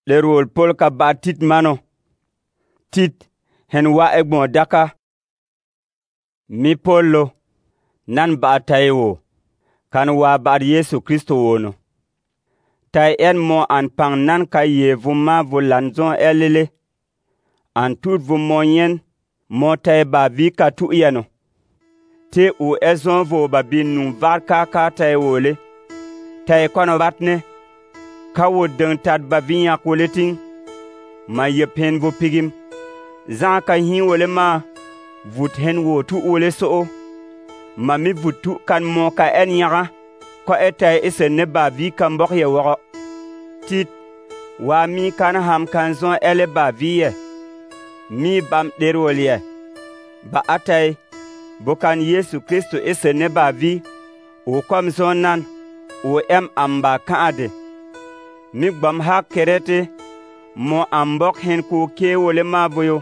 le rol pol ka ba tit mano. Tit hen wa egbon daka. Mi Polo nan ba tayo kan wa ba Yesu Kristo wono. Tai en mo an pang nan ka ye vuma volanzon elele. An tout vumonyen mo tai ba vi ka tu yano. Te u ezon vo ba bin nun var ka tai wole. Tai kono batne. Ka wo deng tat ba vinya koleting. Ma ye pen vo pigim. Zan ka hin wole ma. Vut hen wo tu wole so. Ma mi vut tu kan mo ka en yaga. Ko etai ese ne ba vi kan bok ye woro. Tit. Wa mi kan ham kan zon ele ba vi ye. Mi bam derolye. Ba atay. Bokan Yesu Kristo ese ne ba vi. O kom zon nan. O em amba kaade. Mi gbam ha kerete. Mo ambok hen ko ke wole ma boyo.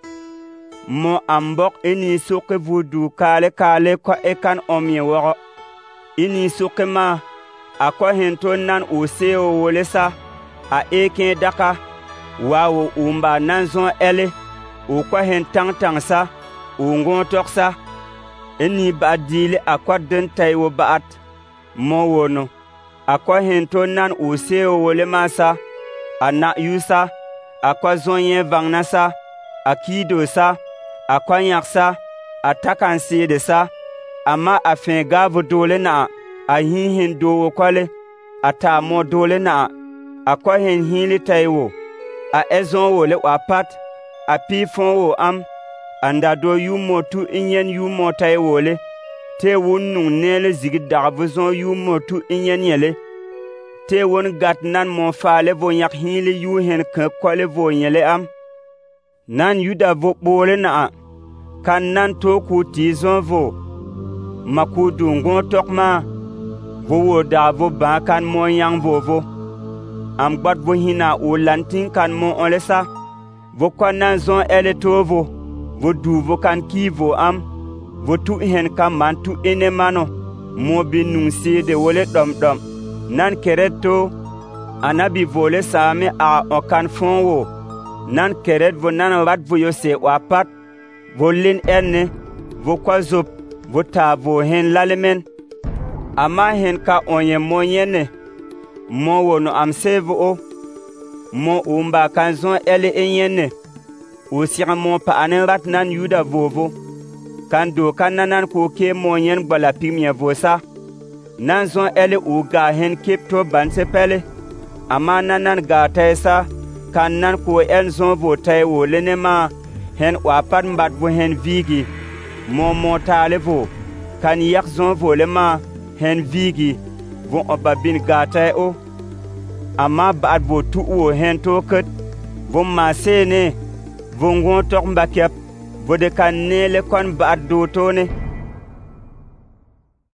Mo ambok eni soke vudu kale ko ekan omye woro. Ini soke ma. Ako hen ton nan o seo wole sa. A eken daka. Wawo umba nan zon ele. O kwa hen tang sa. O ngon tok sa. Eni ba dile akwa den tayo baat. Mo wono. Akwa hen ton nan o seo wole ma sa. A na yu sa. Akwa zon yen vang na sa. A kido sa. Akwa nyak sa. A takan se de sa. Ama a fen gavo dole na. A hin do kwale. A ta mo dole na. Akwa hen li tayo. A ezon wole wapat. A pi fon wo am. Anda do yu motu inyen yu motai wole. Te wun nun nele zigi dagvuzon yu motu inyen yele. Te wun gat nan mon fale vo nyak hili yu hen ke kwale vo nyele am. Nan yuda vo bole na. Kan nan to ku tizon vo. Makudu ngon tokma. Vo wo da vo ban kan mon yang vo. Am gbad vo hina o lantin kan mon olesa. Vo kwa nan zon ele to vo. Vo du vo kan ki vo am. Vo tu hen kan man tu ene mano. Mo bin nun se de wole dom. Nan keret to. Anabi vole same a okan fon wo. Nan keret vo nan wat vo yo se wapat. Vo lin ene. Vo kwa zop. Vo ta vo hen lalemen. Ama hen ka onye monyene. Mo wono am seve o. Mo umba kan zon ele enyene. O siya mo pa anen rat nan yuda vovo. Kan do kan nanan ko ke monyen gbala pimye vosa. Nan zon ele u ga hen kip to ban sepele. Ama nanan ga taisa. Kan nan ko en zon vo tay wo lenema. Hen wapat mbat vo hen vigi. Mo tale vo. Kan yak zon vo lema. Hen vigi. Vo obabin ga tay o. Ama baat vo tu wo hen to ket. Vo ma sene. Vo ngon tok mbakep. Vo de kan ne le kon baat do to ne.